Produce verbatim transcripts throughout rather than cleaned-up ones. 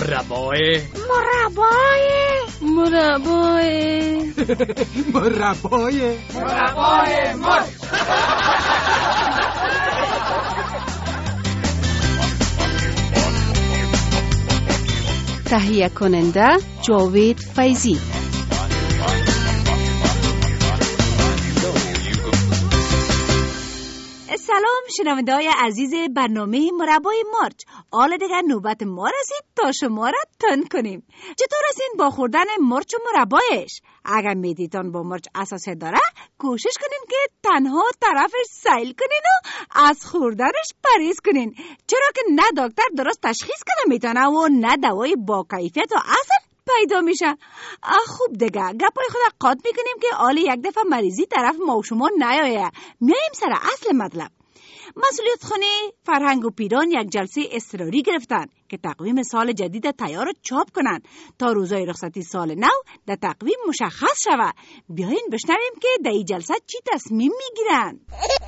مربای مربای مربای مربای مربای مرچ. تهیه کننده جاوید فیضی. سلام شنونده‌های عزیز برنامه مربای مرچ. حالا دیگر نوبت ما رسید تا شما را تند کنیم. چطور هستین با خوردن مرچ و مربایش؟ اگر میدیتان با مرچ حساسیت داره کوشش کنین که تنها طرفش سیل کنین و از خوردنش پرهیز کنین، چرا که نه دکتر درست تشخیص کنه میتونه و نه دوای با کیفیت و اصل پیدا میشه. خوب دیگه گپای خود قاط میکنیم که حالا یک دفعه مریضی طرف ما و شما نیایه. میایم سر اصل مطلب. مسئولیت خانه فرهنگ و پیران یک جلسه اضطراری گرفتن که تقویم سال جدید تیار چاپ کنن تا روزای رخصتی سال نو در تقویم مشخص شود. بیاین بشنویم که در این جلسه چی تصمیم میگیرن.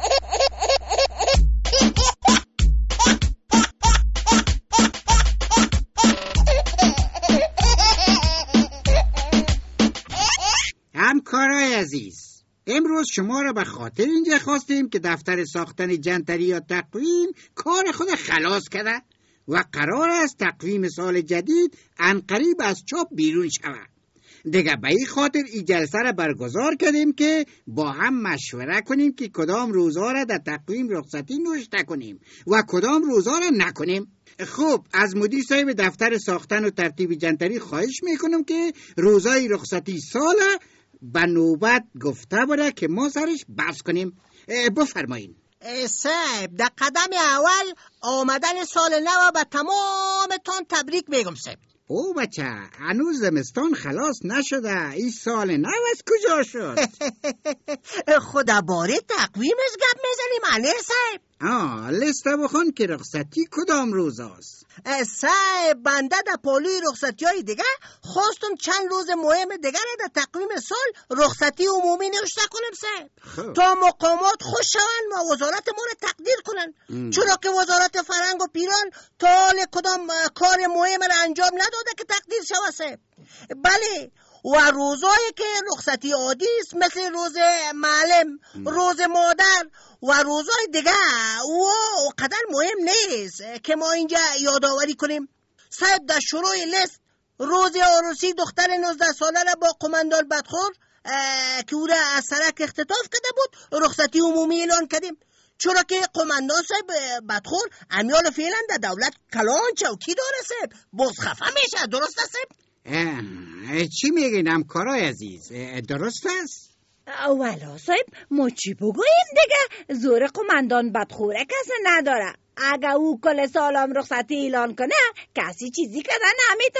همکارای عزیز، امروز شما را به خاطر اینجا خواستیم که دفتر ساختن جنتری یا تقویم کار خود خلاص کرده و قرار است تقویم سال جدید عنقریب از چاپ بیرون شود. دیگه به این خاطر این جلسه را برگزار کردیم که با هم مشوره کنیم که کدام روزها را در تقویم رخصتی نوشته کنیم و کدام روزها را نکنیم. خب از مدیر صاحب دفتر ساختن و ترتیب جنتری خواهش میکنم که روزای رخصتی سال به نوبت گفته بوده که ما سرش بحث کنیم. بفرمایین. صاحب در قدم اول آمدن سال نو به تمامتان تبریک میگم صاحب. او بچه هنوز زمستان خلاص نشده، این سال نو از کجا شد؟ خدا باره تقویمش گپ میزنیم علی صاحب. آه لسته بخون که رخصتی کدام روز است. صاحب بنده در پالوی رخصتی های دیگه خواستم چند روز مهم دیگر در تقویم سال رخصتی عمومی نوشته کنم صاحب تا مقامات خوش شوند و وزارت ما را تقدیر کنن، چرا که وزارت فرهنگ و پیران تا حال کدام کار مهم را انجام نداده که تقدیر شود صاحب. بله و روزایی که رخصتی عادی است مثل روز معلم، روز مادر و روزای دیگه و قدر مهم نیست که ما اینجا یادآوری کنیم. صاحب در شروع لیست روز عروسی دختر نوزده ساله را با قماندان بدخور که او را از سرک اختطاف کرده بود رخصتی عمومی اعلان کردیم، چرا که قماندان صاحب بدخور امیال فعلا در دولت کلان چوکی داره صاحب، باز خفه میشه. درست است صاحب؟ چی میگین همکارای عزیز؟ درست است؟ والا صاحب ما چی بگوییم دیگه؟ زور قماندان بدخوره کسی نداره. اگه او کل سالم رخصتی اعلان کنه کسی چیزی کردن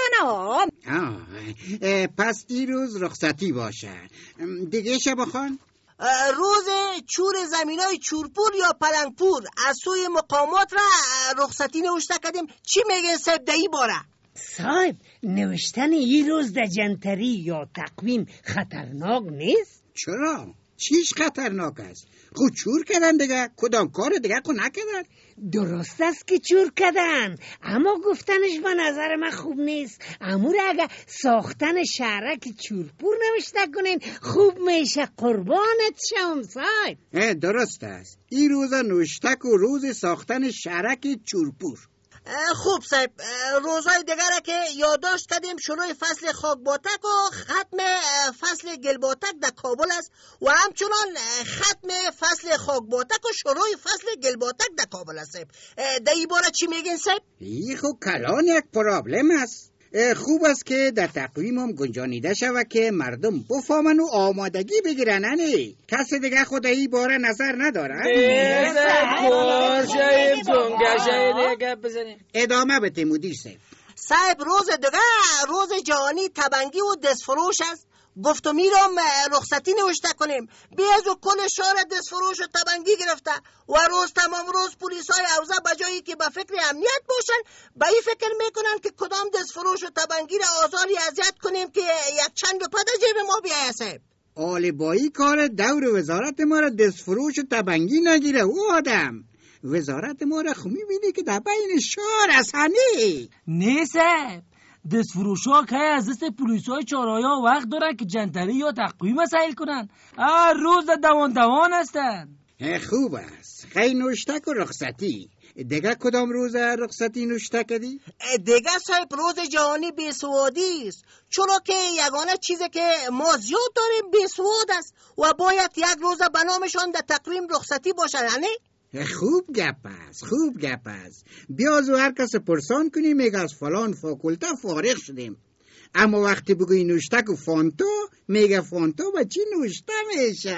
نمیتونه. پس دیروز رخصتی باشه. دیگه شبا خان؟ روز چور زمینای چورپور یا پلنگپور از سوی مقامات را رخصتی نوشته کردیم. چی میگه صاحب دهی باره؟ صاحب نوشتن این روز در جنتری یا تقویم خطرناک نیست؟ چرا؟ چیش خطرناک است؟ خود چور کردن دیگه، کدام کار دیگه خود نکردن؟ درست است که چور کردن، اما گفتنش به نظر من خوب نیست. امور اگه ساختن شهرک چورپور نوشته کنین خوب میشه. قربانت شم صاحب. درست است، این روز نوشتک و روز ساختن شهرک چورپور. خوب صاحب روزهای دیگر که یادداشت کردیم شروع فصل خاکباتک و ختم فصل گلباتک در کابل است و همچنان ختم فصل خاکباتک و شروع فصل گلباتک در کابل است صاحب. در این باره چی میگین صاحب؟ این خب کلان یک پرابلم است. خوب است که در تقویم هم گنجانیده شود که مردم بفهمن و آمادگی بگیرن. نه کسی دیگه خود این باره نظر نداره. ادامه بده مدیر صاحب. صاحب روز دیگه روز جهانی تبنگی و دستفروش است. گفتم میرم رخصتی نوشته کنیم. بیاز و کل شهر دستفروش و تبنگی گرفته و روز تمام روز پلیس های حوزه بجایی که به فکر امنیت باشن به این فکر میکنن که کدام دستفروش و تبنگی را آزاری اذیت کنیم که یک چند روپه در جیب ما بیایه صاحب. آلی با این کار دور وزارت ما را دستفروش و تبنگی نگیره. او آدم وزارت ما را خو میبینی که در بین شهر از هنی نه صاحب دستفروشا که از دست پلیسای چهارراه وقت دارن که جنتری یا تقویم مسائل کنن. هر روز دوان دوان هستن. خوب است. خیلی نوشتک و رخصتی. دیگه کدام روز رخصتی نوشته کردی؟ دیگه صاحب روز جهانی بیسوادی است، چرا که یگانه چیزی که ما زیاد داریم بیسواد است و باید یک روز به نامشان در تقویم رخصتی باشه. نه خوب گپ است، خوب گپ است. بیا زو هر کس پرسان کنی میگه از فلان فاکولته فارغ شدیم، اما وقتی بگوی نوشتک و فانتو میگه فانتو با چی نوشته میشه.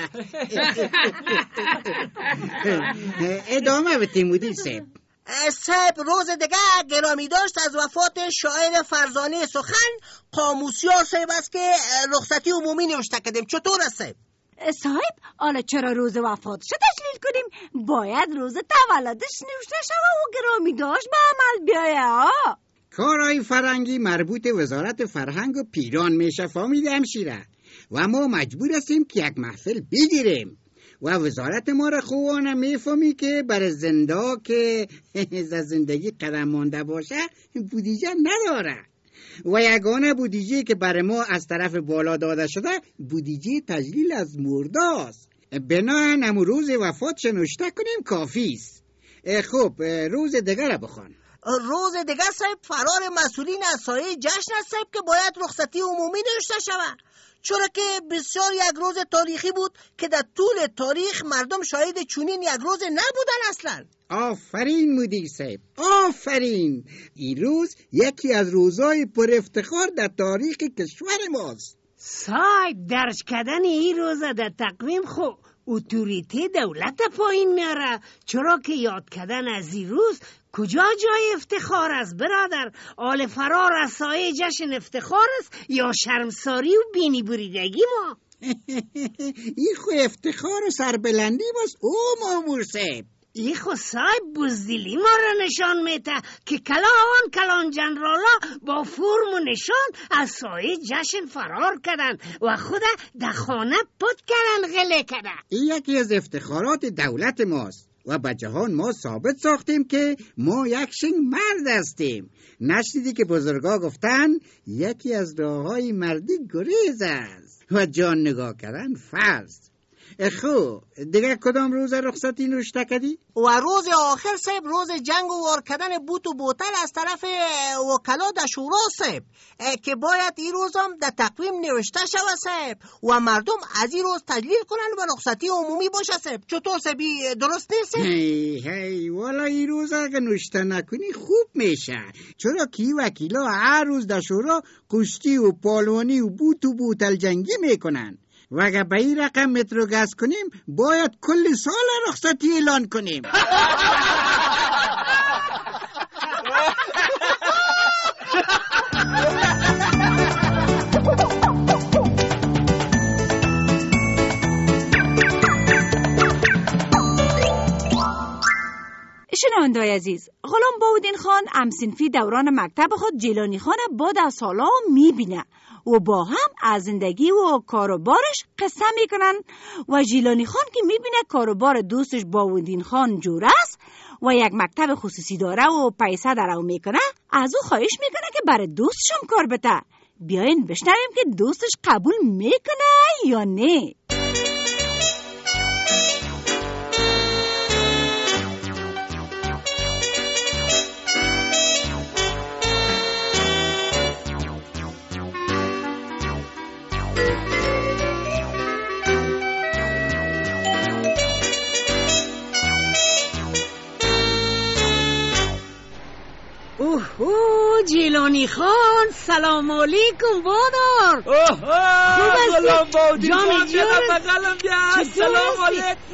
ادامه بتیم مدیر صاحب. صاحب روز دیگه گرامی داشت از وفات شاعر فرزانه سخن قاموسیار صاحب است که رخصتی عمومی نوشته کردیم. چطور است صاحب؟ صاحب حالا چرا روز وفاتش تشلیل کنیم؟ باید روز تولدش نوشته شود و گرامی داشت به عمل بیایه. کارهای فرهنگی مربوط وزارت فرهنگ و پیران میشه فهمید همشیره، و ما مجبور هستیم که یک محفل بگیریم و وزارت ما را خوانه میفهمی که برای زنده که زندگی قدم مانده باشه بودیجه نداره و یگانه بودیجه که برای ما از طرف بالا داده شده بودیجه تجلیل از مرده است. بناهن همون روز وفاتش نوشته کنیم کافی است. خب روز دیگر را بخوان. روز دیگه صاحب فرار مسئولین از سایه جشن است صاحب که باید رخصتی عمومی نوشته شود، چرا که بسیار یک روز تاریخی بود که در طول تاریخ مردم شاهد چنین یک روز نبودن اصلا. آفرین مدیر صاحب، آفرین. این روز یکی از روزهای پر افتخار در تاریخ کشور ماست. صاحب درج کردن این روز در تقویم خو اتوریته دولت پایین میاره، چرا که یاد کردن از این روز کجا جای افتخار است برادر؟ آل فرار از سایه جشن افتخار است یا شرمساری و بینی بریدگی ما؟ این خو افتخار و سربلندی باست او مامور صاحب. این خو صاحب بزدلی ما را نشان میته که کلان کلان جنرالا با فرم و نشان از سایه جشن فرار کردن و خود در خانه پت کردن غله کردن. این یکی از افتخارات دولت ماست و به جهان ما ثابت ساختیم که ما یک شنگ مرد هستیم. نشنیدی که بزرگا گفتن یکی از راههای مردی گریز است و جان نگاه کردن فرض. خب دیگه کدام روز رخصتی نوشته کردی؟ و روز آخر صاحب روز جنگ و وار کردن بوت و بوتل از طرف وکلا در شورا صاحب که باید این روز هم در تقویم نوشته شود صاحب و مردم از این روز تجلیل کنن و رخصتی عمومی باشه صاحب. چطور صاحبی درست نیست؟ هی هی والا این روز اگه نوشته نکنی خوب میشه، چرا که وکیلا هر روز در شورا کشتی و پالوانی و بوت و بوتل جنگی میکنن و اگه به این رقم مترو گز کنیم باید کل سال رخصتی اعلان کنیم. شنونده‌های عزیز، غلام باودین خان همصنفی دوران مکتب خود جیلانی خان با در سالا میبینه و با هم از زندگی و کاروبارش قصه میکنن و جیلانی خان که میبینه کاروبار دوستش باودین خان جور است و یک مکتب خصوصی داره و پیسه درو میکنه، از او خواهش میکنه که برای دوستشم کار بده. بیاین بشنویم که دوستش قبول میکنه یا نه. اوه جیلانی خان سلام علیکم بادار. اوه غلام باودین خان جان بقلم بیا. سلام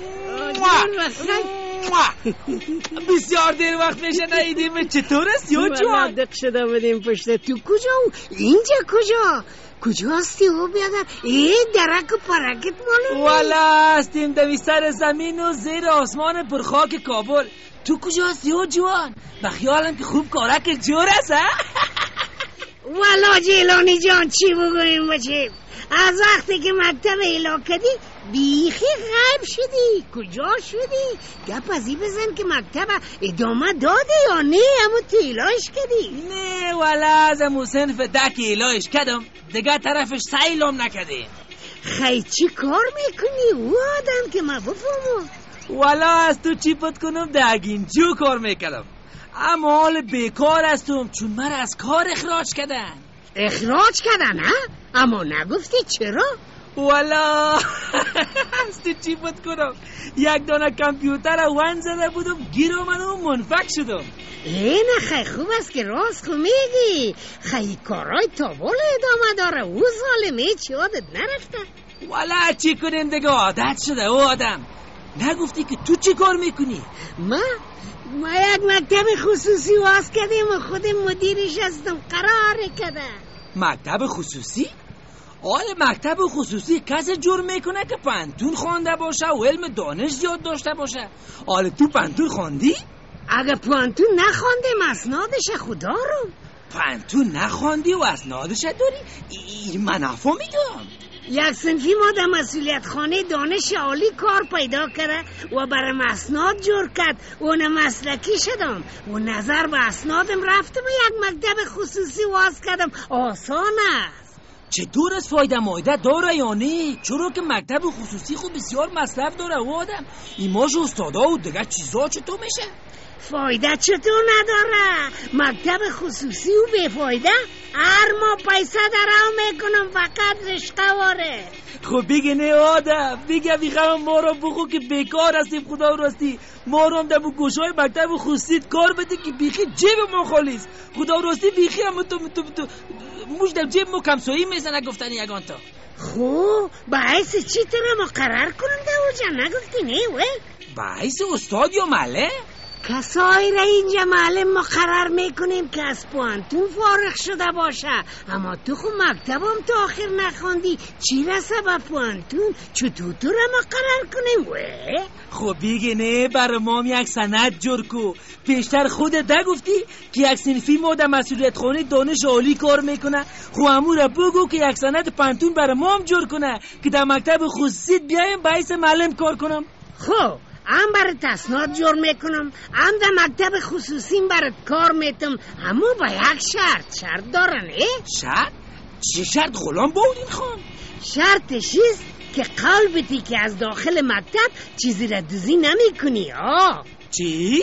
علیکم. بسیار دیر وقت میشه ندیدیم. چطور است یا جوان؟ دق شده بودیم پشت. تو کجا و اینجا کجا؟ کجا هستی او بیادر؟ ای درک و پرکت مالو والا هستیم دوی سر زمین و زیر آسمان پرخاک کابل. تو کجا هستی او جوان؟ بخیالم که خوب کارک جور است. والا جیلانی جان چی بگویم بچه؟ از وقتی که مکتب اعلام کردی بیخی غیب شدی. کجا شدی؟ گپ ازی بزن که مکتب ادامه داده یا نه اما تو ایلاش کردی؟ نه والا از امو صنف دک ایلاش کردم دیگه طرفش سیلام نکردیم. خیلی چی کار میکنی او آدم که ما بفهمم؟ والا از تو چی پت کنم دگین جو کار میکردم، اما حال بیکار هستم چون مرا از کار اخراج کردن. اخراج کردن ها؟ اما نگفتی چرا؟ والا از تو چی پت کنم یک دانه کامپیوتر ون زده بودم گیر آمدم و منفک شدم. اینه خیلی خوب است که راست خو میگی. خیلی کارای تابول ادامه داره. او ظالمه چی عادت نرفته؟ والا چی کنیم دیگه عادت شده او آدم. نگفتی که تو چی کار میکنی؟ ما؟ ما یک مکتب خصوصی واز کردیم و خود مدیرش هستم. قرار کده. مکتب خصوصی؟ آل مکتب خصوصی کسی جور میکنه که پنتون خوانده باشه و علم دانش زیاد داشته باشه. آل تو پنتون خواندی؟ اگه پنتون نخواندیم اسنادش خدا رو. پنتون نخواندی و اسنادش داری؟ این من نفهمیدم. یک صنفی ما در مسئولیت خانه دانش عالی کار پیدا کرده و برای اسناد جور کرد و اون مسلکی شدم و نظر به اسنادم رفتم و یک مکتب خصوصی واز کردم. آسان است. چطور از فایده مایده داره یا نه؟ چرا که مکتب خصوصی خود بسیار مصرف داره و آدم ایماش استادا و دیگه چیزا چطور میشه؟ فایده چطور نداره؟ مکتب خصوصی و بفایده؟ هر ما پیسه درام میکنم فقط رشقه واره. خب بگه نه آدم بگه بیخوام ما رو بخو که بیکار هستیم. خدا راستی ما رو هم در گوشای مکتب خصوصی کار بده که بیخی جیب ما خالیست. خدا راستی بیخی هم تو تو تو موش در جیب ما کمسایی میزنه گفتن یگان تا. خب باعث چی تو رو مقرر کننده او جا نگفتی نه وی؟ باعث استاد یا مله؟ کسایی را اینجا معلم مقرر میکنیم که از پوانتون فارغ شده باشه. اما تو خود مکتبم تا آخر نخوندی چی رسه با پوانتون؟ چطور تو را مقرر کنیم وی؟ خب بیگه نه برای ما یک سند جور کو. پیشتر خودت ده گفتی که یک صنفی ما در مسئولیت خانه دانش عالی کار میکنه. خب امو را بگو که یک سند پنتون برای ما هم جور کنه که در مکتب خصوصی بیایم باعث معلم کار کنم. خب هم برات اسناد جور میکنم هم در مکتب خصوصیم برات کار میتم، اما با یک شرط. شرط دارن اه؟ شرط؟ چه شرط غلام بودین خان؟ شرطش است که قول بدی که از داخل مکتب چیزی را دوزی نمی کنی. آه چی؟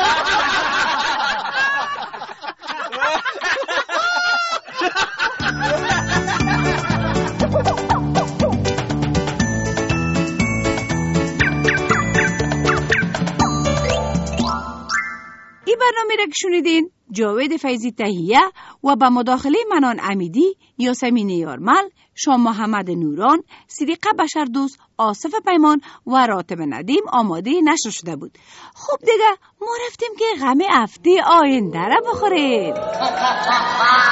این برنامه را که شنیدین جاوید فیضی تهیه و با مداخله منان امیدی، یاسمین یارمل، شام محمد نوران، صدیقه بشردوست، آصف پیمان و راتب ندیم آماده نشر شده بود. خب دیگه ما رفتیم که غم هفته آینده را بخوریم.